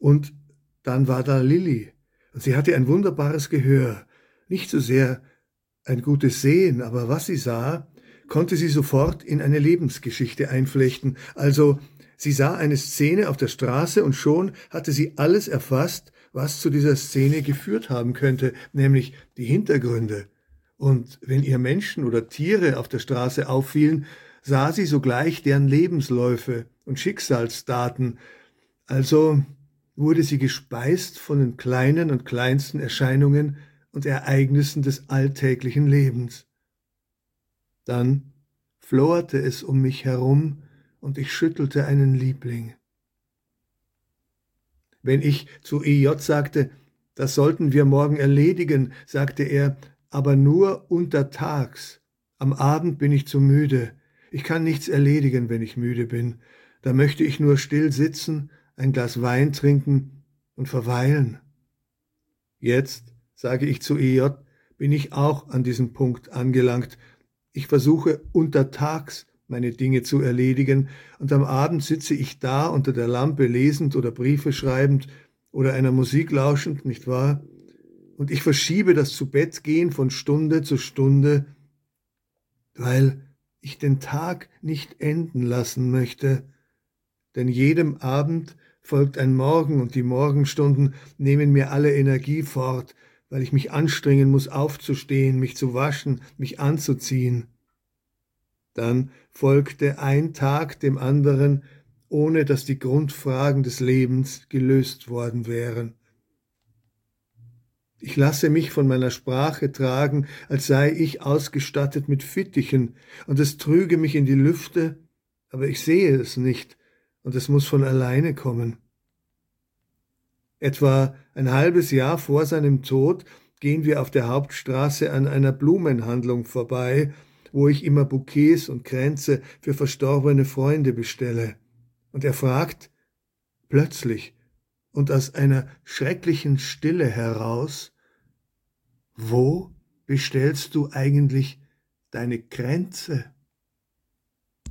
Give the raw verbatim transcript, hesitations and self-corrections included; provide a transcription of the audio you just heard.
Und dann war da Lilli, und sie hatte ein wunderbares Gehör, nicht so sehr ein gutes Sehen, aber was sie sah, konnte sie sofort in eine Lebensgeschichte einflechten. Also sie sah eine Szene auf der Straße und schon hatte sie alles erfasst, was zu dieser Szene geführt haben könnte, nämlich die Hintergründe. Und wenn ihr Menschen oder Tiere auf der Straße auffielen, sah sie sogleich deren Lebensläufe und Schicksalsdaten. Also wurde sie gespeist von den kleinen und kleinsten Erscheinungen und Ereignissen des alltäglichen Lebens. Dann floherte es um mich herum und ich schüttelte einen Liebling. Wenn ich zu E J sagte, das sollten wir morgen erledigen, sagte er, aber nur untertags. Am Abend bin ich zu müde. Ich kann nichts erledigen, wenn ich müde bin. Da möchte ich nur still sitzen, ein Glas Wein trinken und verweilen. Jetzt, sage ich zu E J, bin ich auch an diesem Punkt angelangt. Ich versuche untertags meine Dinge zu erledigen und am Abend sitze ich da unter der Lampe lesend oder Briefe schreibend oder einer Musik lauschend, nicht wahr? Und ich verschiebe das Zubettgehen von Stunde zu Stunde, weil ich den Tag nicht enden lassen möchte. Denn jedem Abend folgt ein Morgen und die Morgenstunden nehmen mir alle Energie fort, weil ich mich anstrengen muss, aufzustehen, mich zu waschen, mich anzuziehen. Dann folgte ein Tag dem anderen, ohne dass die Grundfragen des Lebens gelöst worden wären. Ich lasse mich von meiner Sprache tragen, als sei ich ausgestattet mit Fittichen, und es trüge mich in die Lüfte, aber ich sehe es nicht, und es muss von alleine kommen. Etwa ein halbes Jahr vor seinem Tod gehen wir auf der Hauptstraße an einer Blumenhandlung vorbei, wo ich immer Bouquets und Kränze für verstorbene Freunde bestelle. Und er fragt plötzlich und aus einer schrecklichen Stille heraus: Wo bestellst du eigentlich deine Kränze?